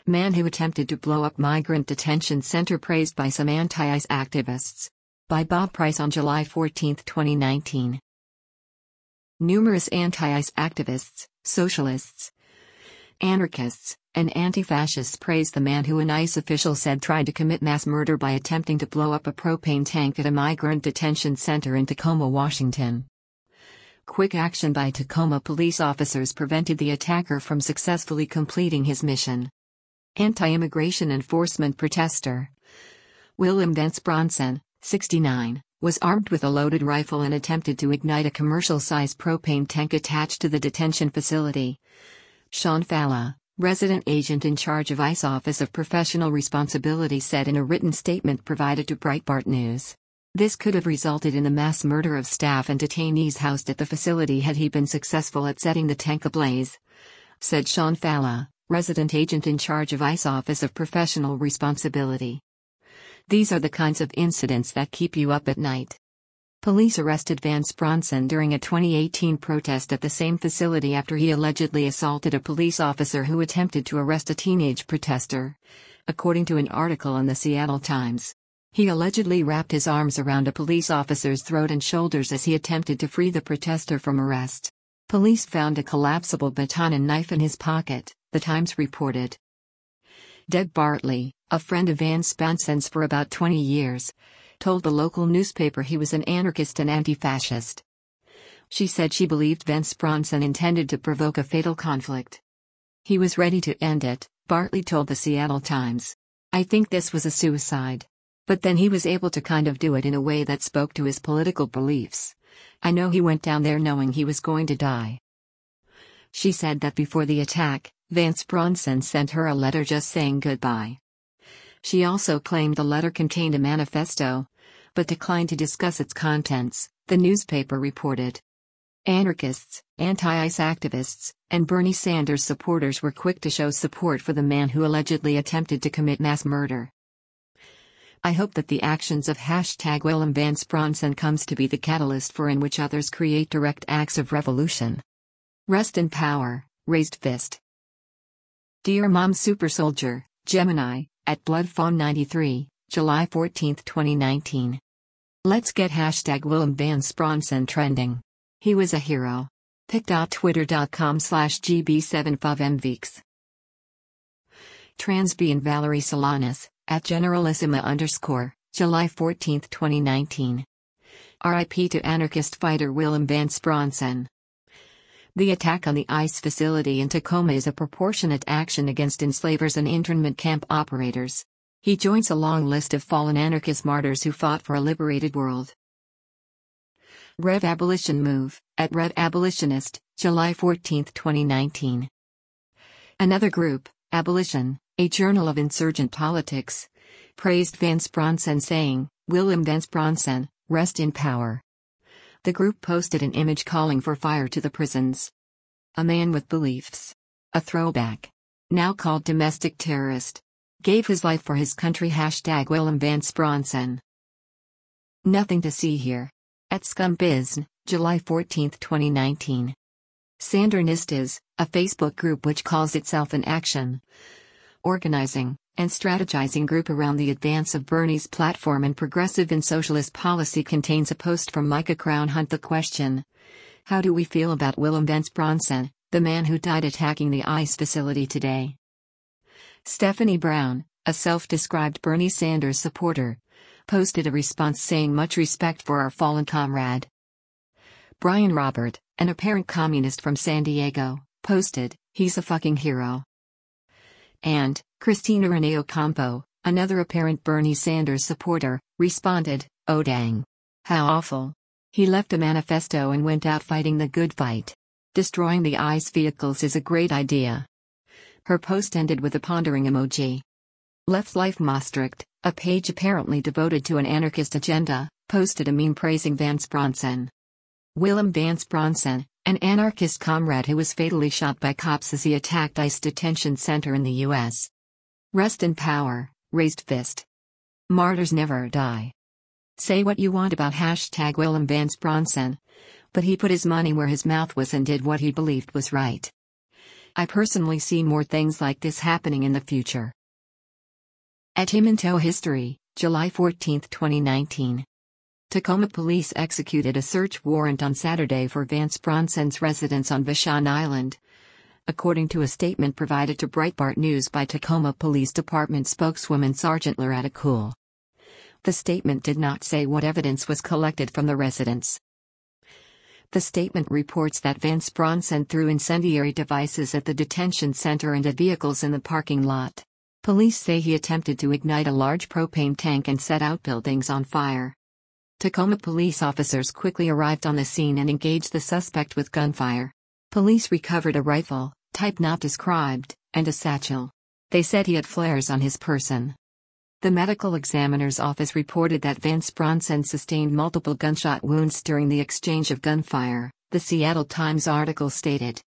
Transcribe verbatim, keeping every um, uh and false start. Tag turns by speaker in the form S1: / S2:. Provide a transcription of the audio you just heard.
S1: Man who attempted to blow up migrant detention center praised by some anti-ICE activists. By Bob Price on July fourteenth, twenty nineteen. Numerous anti-ICE activists, socialists, anarchists, and anti-fascists praised the man who an ICE official said tried to commit mass murder by attempting to blow up a propane tank at a migrant detention center in Tacoma, Washington. Quick action by Tacoma police officers prevented the attacker from successfully completing his mission. Anti-immigration enforcement protester William Vance Bronson, sixty-nine, was armed with a loaded rifle and attempted to ignite a commercial-sized propane tank attached to the detention facility. Sean Falla, resident agent in charge of ICE Office of Professional Responsibility, said in a written statement provided to Breitbart News. This could have resulted in the mass murder of staff and detainees housed at the facility had he been successful at setting the tank ablaze, said Sean Falla, resident agent in charge of ICE Office of Professional Responsibility. These are the kinds of incidents that keep you up at night. Police arrested Vance Bronson during a twenty eighteen protest at the same facility after he allegedly assaulted a police officer who attempted to arrest a teenage protester, according to an article in the Seattle Times. He allegedly wrapped his arms around a police officer's throat and shoulders as he attempted to free the protester from arrest. Police found a collapsible baton and knife in his pocket, the Times reported. Deb Bartley, a friend of Vance Bronson's for about twenty years, told the local newspaper he was an anarchist and anti-fascist. She said she believed Vance Bronson intended to provoke a fatal conflict. He was ready to end it, Bartley told the Seattle Times. I think this was a suicide. But then he was able to kind of do it in a way that spoke to his political beliefs. I know he went down there knowing he was going to die. She said that before the attack, Vance Bronson sent her a letter just saying goodbye. She also claimed the letter contained a manifesto, but declined to discuss its contents, the newspaper reported. Anarchists, anti-ICE activists, and Bernie Sanders supporters were quick to show support for the man who allegedly attempted to commit mass murder. I hope that the actions of hashtag William Vance Bronson comes to be the catalyst for in which others create direct acts of revolution. Rest in power, raised fist. Dear Mom Super Soldier, Gemini, at BloodFawn ninety-three, July fourteenth, twenty nineteen. Let's get hashtag William Vance Bronson trending. He was a hero. pic.twitter.com slash gb75mveeks. Transbian Valerie Solanas, at Generalissima underscore, July fourteenth, twenty nineteen. R I P to anarchist fighter William Vance Bronson. The attack on the ICE facility in Tacoma is a proportionate action against enslavers and internment camp operators. He joins a long list of fallen anarchist martyrs who fought for a liberated world. Rev Abolition Move, at Rev Abolitionist, July fourteenth, twenty nineteen. Another group, Abolition, a journal of insurgent politics, praised Vance Bronson saying, William Vance Bronson, rest in power. The group posted an image calling for fire to the prisons. A man with beliefs. A throwback. Now called domestic terrorist. Gave his life for his country hashtag William Vance Bronson. Nothing to see here. At Scumbizn, July fourteenth, twenty nineteen. Sandernistas, a Facebook group which calls itself an action, organizing, and strategizing group around the advance of Bernie's platform and progressive and socialist policy, contains a post from Micah Crown Hunt. The question: how do we feel about William Vance Bronson, the man who died attacking the ICE facility today? Stephanie Brown, a self-described Bernie Sanders supporter, posted a response saying much respect for our fallen comrade. Brian Robert, an apparent communist from San Diego, posted, he's a fucking hero. And Christina Renee Ocampo, another apparent Bernie Sanders supporter, responded, oh dang. How awful. He left a manifesto and went out fighting the good fight. Destroying the ICE vehicles is a great idea. Her post ended with a pondering emoji. Left Life Maastricht, a page apparently devoted to an anarchist agenda, posted a meme praising Vance Bronson. William Vance Bronson, an anarchist comrade who was fatally shot by cops as he attacked ICE detention center in the U S Rest in power, raised fist. Martyrs never die. Say what you want about hashtag William Vance Bronson, but he put his money where his mouth was and did what he believed was right. I personally see more things like this happening in the future. At Him in Tow History, July fourteenth, twenty nineteen. Tacoma police executed a search warrant on Saturday for Vance Bronson's residence on Vashon Island. According to a statement provided to Breitbart News by Tacoma Police Department spokeswoman Sergeant Loretta Cool. The statement did not say what evidence was collected from the residence. The statement reports that Vance Bronson threw incendiary devices at the detention center and at vehicles in the parking lot. Police say he attempted to ignite a large propane tank and set outbuildings on fire. Tacoma police officers quickly arrived on the scene and engaged the suspect with gunfire. Police recovered a rifle, type not described, and a satchel. They said he had flares on his person. The medical examiner's office reported that Vance Bronson sustained multiple gunshot wounds during the exchange of gunfire, the Seattle Times article stated.